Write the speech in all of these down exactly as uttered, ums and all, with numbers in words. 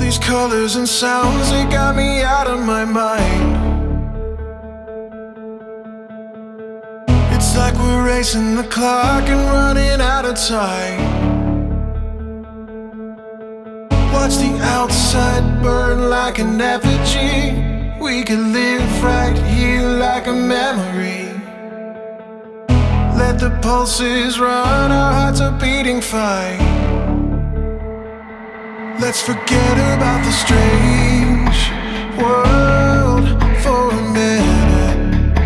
these colors and sounds, they got me out of my mind. It's like we're racing the clock and running out of time. Watch the outside burn like an effigy. We could live right here like a memory. Let the pulses run, our hearts are beating fine. Let's forget about the strange world for a minute.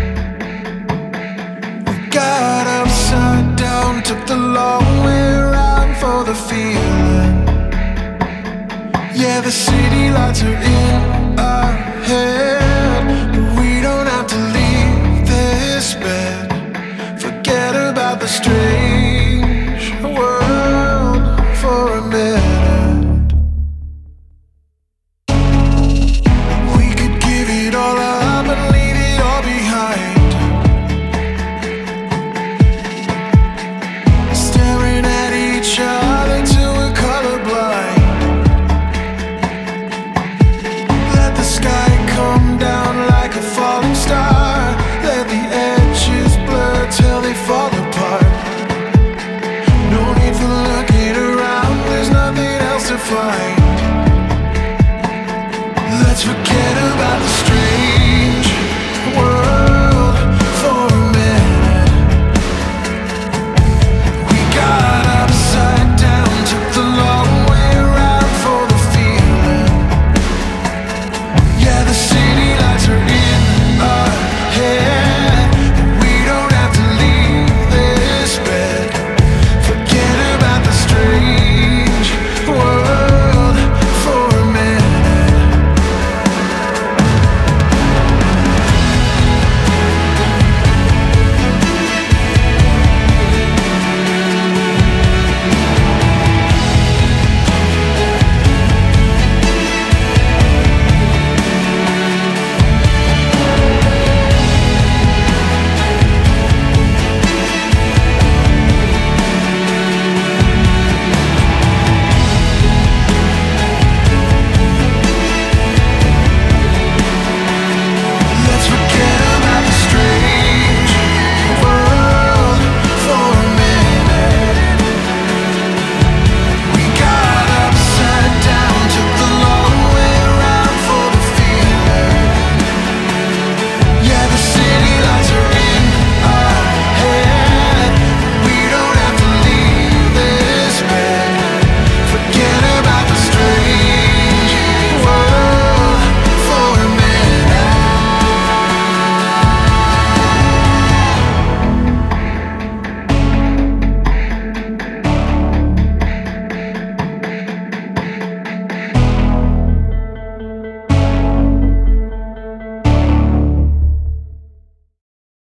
We got upside down, took the long way around for the feeling. Yeah, the city lights are in our head.